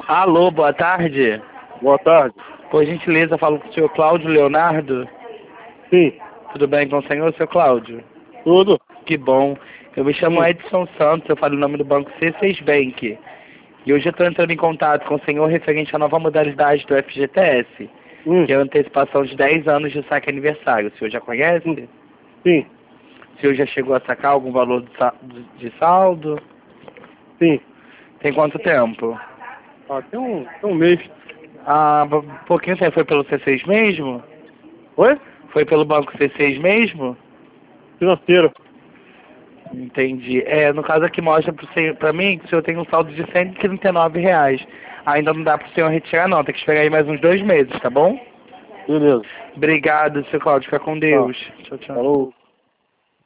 Alô, boa tarde. Boa tarde. Por gentileza, falo com o senhor Cláudio Leonardo. Sim. Tudo bem com o senhor, seu Cláudio? Tudo? Que bom. Eu me chamo Edson Santos, eu falo o nome do banco C6 Bank. E hoje eu estou entrando em contato com o senhor referente à nova modalidade do FGTS, que é a antecipação de 10 anos de saque aniversário. O senhor já conhece? Sim. O senhor já chegou a sacar algum valor de saldo? Sim. Tem quanto tempo? Tem um mês. Ah, pouquinho tempo. Foi pelo C6 mesmo? Oi? Foi pelo banco C6 mesmo? Financeiro. Entendi. No caso aqui mostra pra mim que o senhor tem um saldo de R$ 139. Ainda não dá pro senhor retirar não, tem que esperar aí mais uns 2 meses, tá bom? Beleza. Obrigado, seu Cláudio. Fica com Deus. Tchau, tchau. Falou.